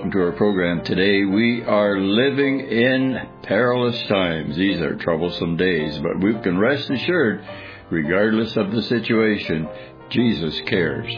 welcome to our program today. We are living in perilous times. These are troublesome days, but we can rest assured, regardless of the situation, Jesus cares.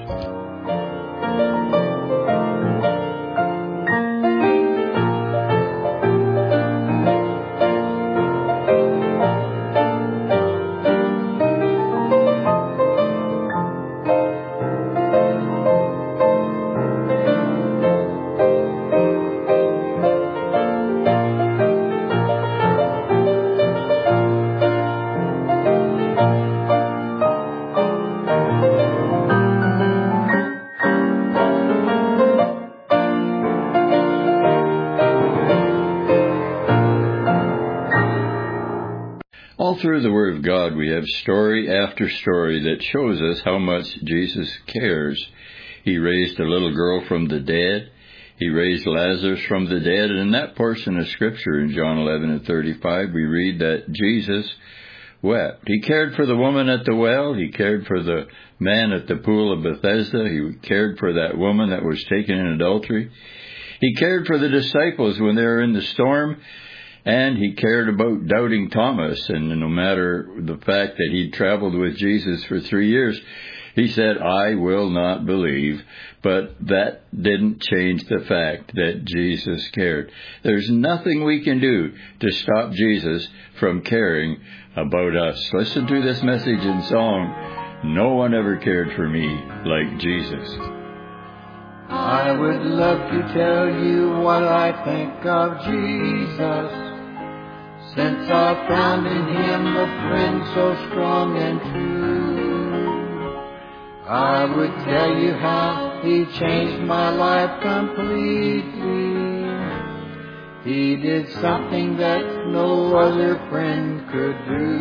All through the Word of God, we have story after story that shows us how much Jesus cares. He raised a little girl from the dead. He raised Lazarus from the dead. And in that portion of Scripture, in John 11:35, we read that Jesus wept. He cared for the woman at the well. He cared for the man at the pool of Bethesda. He cared for that woman that was taken in adultery. He cared for the disciples when they were in the storm. And he cared about doubting Thomas, and no matter the fact that he'd traveled with Jesus for 3 years, he said, "I will not believe." But that didn't change the fact that Jesus cared. There's nothing we can do to stop Jesus from caring about us. Listen to this message in song, "No one ever cared for me like Jesus." I would love to tell you what I think of Jesus, since I found in Him a friend so strong and true. I would tell you how He changed my life completely. He did something that no other friend could do.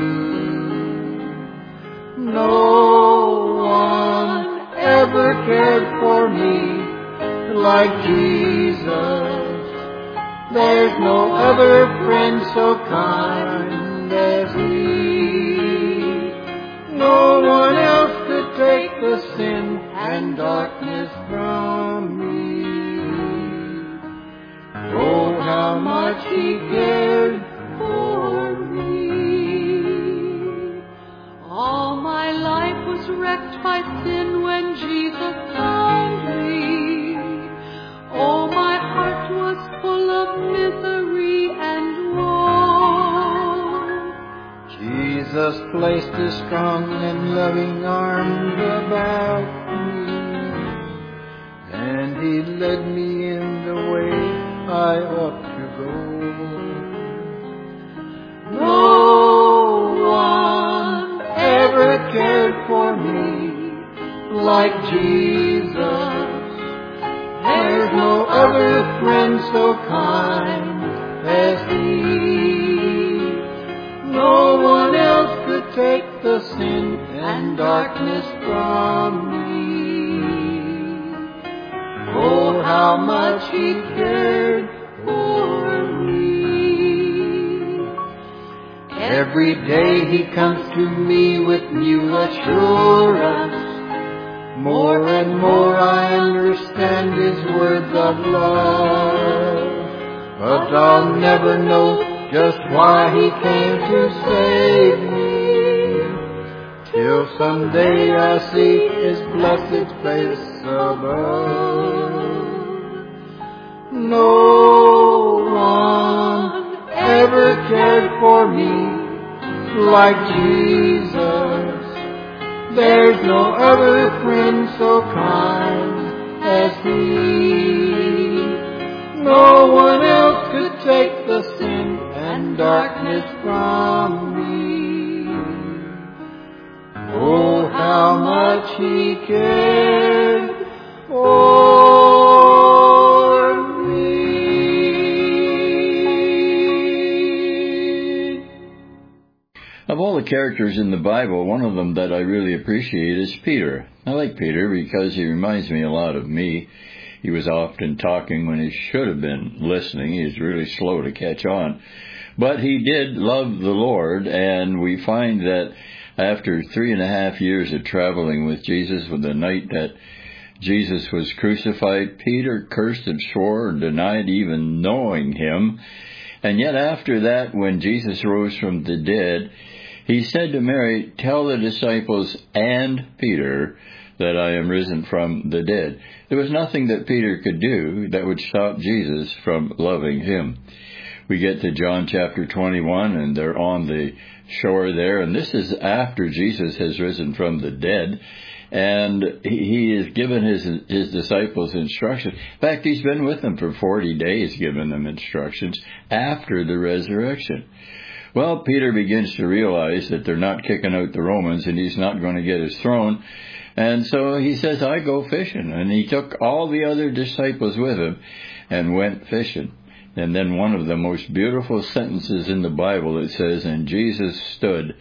No one ever cared for me like Jesus. There's no other friend so kind as He. No one else could take the sin and darkness from me. Oh, how much He cared for me. All my life was wrecked by sin when Jesus found me. Oh, my heart was full of misery and woe. Jesus placed His strong and loving arms about me, and He led me in the way I ought to go. No one ever cared for me like Jesus. There's no other friend so kind as He. No one else could take the sin and darkness from me. Oh, how much He cared for me. Every day He comes to me with new assurance. More and more I understand His words of love, but I'll never know just why He came to save me, till someday I see His blessed face above. No one ever cared for me like Jesus. There's no other friend so kind as He. No one else could take the sin and darkness from me. Oh, how much He cared for me. Of all the characters in the Bible, one of them that I really appreciate is Peter. I like Peter because he reminds me a lot of me. He was often talking when he should have been listening. He was really slow to catch on. But he did love the Lord, and we find that after 3.5 years of traveling with Jesus, with the night that Jesus was crucified, Peter cursed and swore and denied even knowing him. And yet after that, when Jesus rose from the dead, he said to Mary, "Tell the disciples and Peter that I am risen from the dead." There was nothing that Peter could do that would stop Jesus from loving him. We get to John chapter 21, and they're on the shore there, and this is after Jesus has risen from the dead, and he has given his disciples instructions. In fact, he's been with them for 40 days giving them instructions after the resurrection. Well, Peter begins to realize that they're not kicking out the Romans, and he's not going to get his throne. And so he says, "I go fishing." And he took all the other disciples with him and went fishing. And then one of the most beautiful sentences in the Bible, it says, "And Jesus stood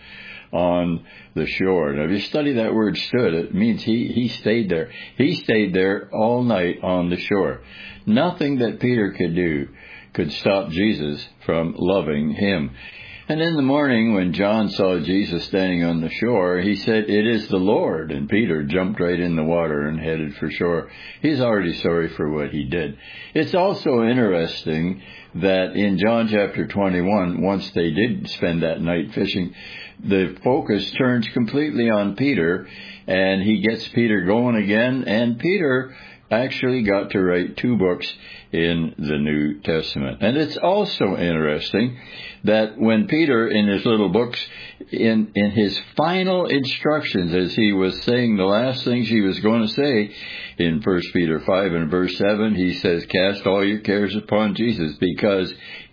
on the shore." Now, if you study that word "stood," it means he stayed there. He stayed there all night on the shore. Nothing that Peter could do could stop Jesus from loving him. And in the morning, when John saw Jesus standing on the shore, he said, "It is the Lord." And Peter jumped right in the water and headed for shore. He's already sorry for what he did. It's also interesting that in John chapter 21, once they did spend that night fishing, the focus turns completely on Peter, and he gets Peter going again, and Peter actually got to write 2 books in the New Testament. And it's also interesting that when Peter, in his little books, in his final instructions, as he was saying the last things he was going to say, in 1 Peter 5 and verse 7, he says, "Cast all your cares upon Jesus, because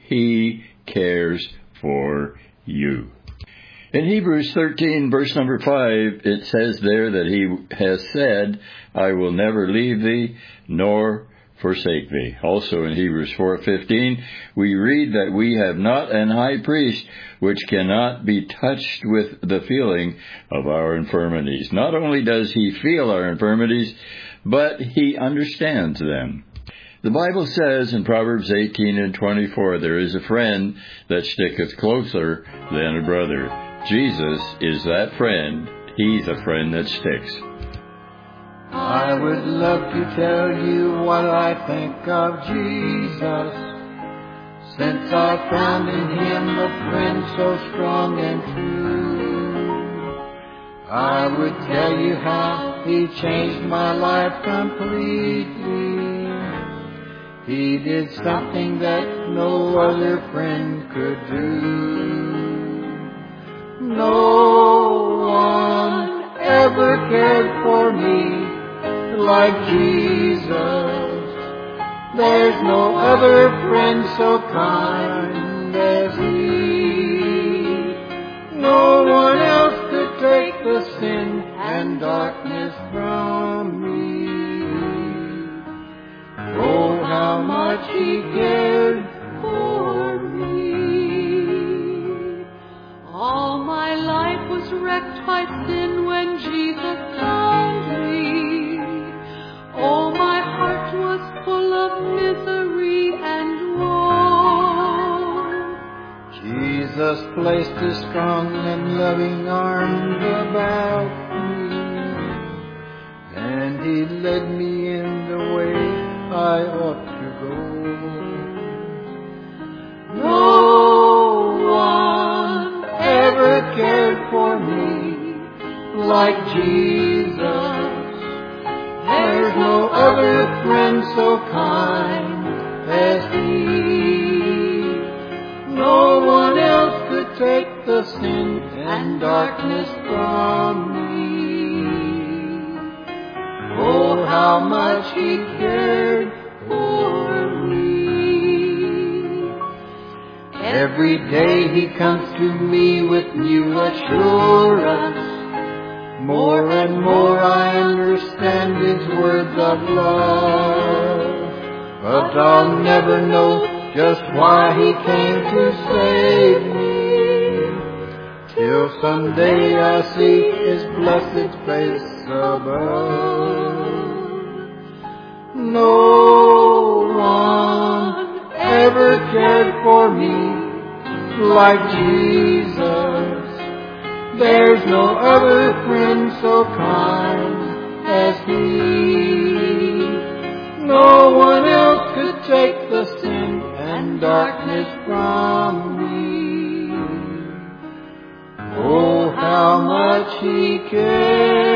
he cares for you." In Hebrews 13, verse number 5, it says there that he has said, "I will never leave thee nor forsake thee." Also in Hebrews 4:15, we read that we have not an high priest which cannot be touched with the feeling of our infirmities. Not only does he feel our infirmities, but he understands them. The Bible says in Proverbs 18 and 24, "There is a friend that sticketh closer than a brother." Jesus is that friend. He's a friend that sticks. I would love to tell you what I think of Jesus, since I found in him a friend so strong and true. I would tell you how he changed my life completely. He did something that no other friend could do. No one ever cared for me like Jesus. There's no other friend so kind as he. No one else could take the sin and darkness from me. Oh, how much he cared for me. All my life was wrecked by sin when Jesus found me. Oh, my heart was full of misery and woe. Jesus placed his strong and loving arms about me, and he led me in the way I ought to go. No one ever cared for me like Jesus. There's no other friend so kind as he. No one else could take the sin and darkness from me. Oh, how much he cared for me. Every day he comes to me with new assurance. More and more I understand his words of love. But I'll never know just why he came to save me, till someday I see his blessed face above. No one ever cared for me like Jesus. There's no other friend so kind as he. promise from me. Oh, how much He cares.